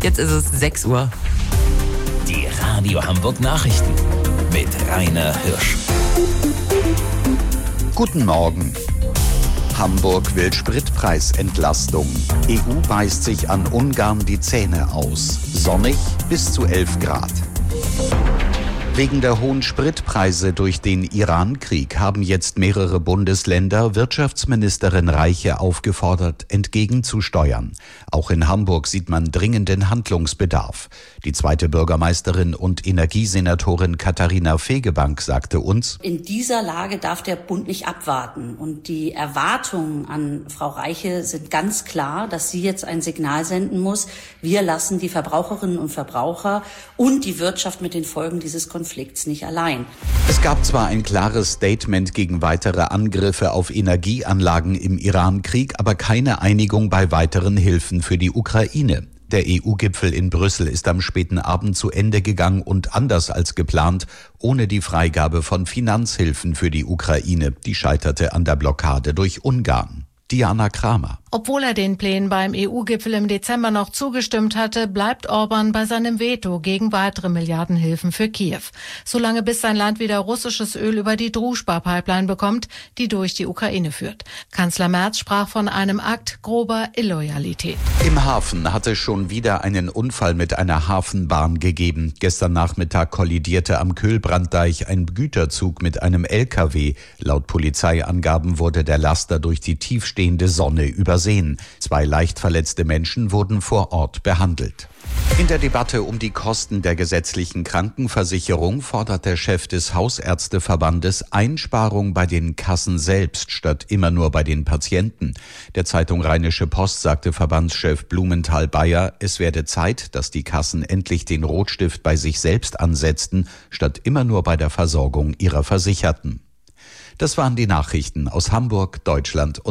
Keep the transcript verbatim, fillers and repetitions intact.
Jetzt ist es sechs Uhr. Die Radio Hamburg Nachrichten mit Rainer Hirsch. Guten Morgen. Hamburg will Spritpreisentlastung. E U beißt sich an Ungarn die Zähne aus. Sonnig bis zu elf Grad. Wegen der hohen Spritpreise durch den Iran-Krieg haben jetzt mehrere Bundesländer Wirtschaftsministerin Reiche aufgefordert, entgegenzusteuern. Auch in Hamburg sieht man dringenden Handlungsbedarf. Die zweite Bürgermeisterin und Energiesenatorin Katharina Fegebank sagte uns: In dieser Lage darf der Bund nicht abwarten. Und die Erwartungen an Frau Reiche sind ganz klar, dass sie jetzt ein Signal senden muss: Wir lassen die Verbraucherinnen und Verbraucher und die Wirtschaft mit den Folgen dieses Konflikts Konflikts nicht allein. Es gab zwar ein klares Statement gegen weitere Angriffe auf Energieanlagen im Iran-Krieg, aber keine Einigung bei weiteren Hilfen für die Ukraine. Der E U-Gipfel in Brüssel ist am späten Abend zu Ende gegangen und anders als geplant, ohne die Freigabe von Finanzhilfen für die Ukraine. Die scheiterte an der Blockade durch Ungarn. Diana Kramer. Obwohl er den Plänen beim E U-Gipfel im Dezember noch zugestimmt hatte, bleibt Orban bei seinem Veto gegen weitere Milliardenhilfen für Kiew. Solange bis sein Land wieder russisches Öl über die Druzjba-Pipeline bekommt, die durch die Ukraine führt. Kanzler Merz sprach von einem Akt grober Illoyalität. Im Hafen hat es schon wieder einen Unfall mit einer Hafenbahn gegeben. Gestern Nachmittag kollidierte am Köhlbranddeich ein Güterzug mit einem L K W. Laut Polizeiangaben wurde der Laster durch die tiefstehende Sonne übersehen. Zwei leicht verletzte Menschen wurden vor Ort behandelt. In der Debatte um die Kosten der gesetzlichen Krankenversicherung fordert der Chef des Hausärzteverbandes Einsparung bei den Kassen selbst statt immer nur bei den Patienten. Der Zeitung Rheinische Post sagte Verbandschef Blumenthal-Bayer, es werde Zeit, dass die Kassen endlich den Rotstift bei sich selbst ansetzten, statt immer nur bei der Versorgung ihrer Versicherten. Das waren die Nachrichten aus Hamburg, Deutschland und